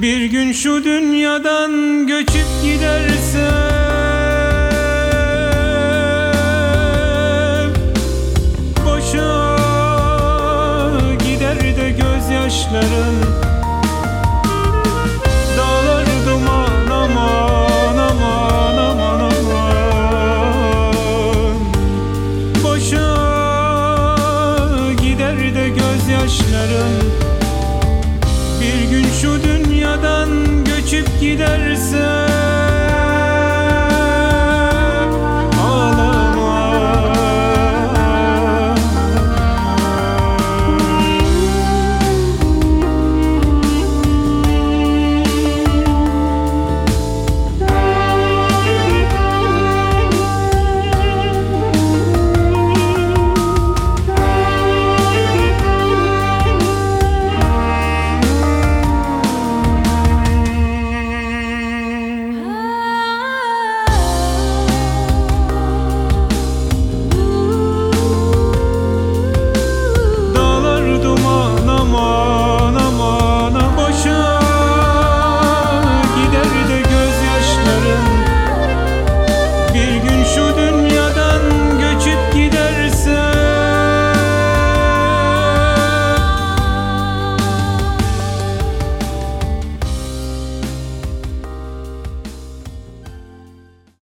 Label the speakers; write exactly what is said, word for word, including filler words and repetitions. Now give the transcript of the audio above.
Speaker 1: Bir gün şu dünyadan göçüp gidersem, boşa gider de gözyaşların. Dağlar duman, aman aman aman aman. Boşa gider de gözyaşların. Bir gün şu dünyadan göçüp gidersen,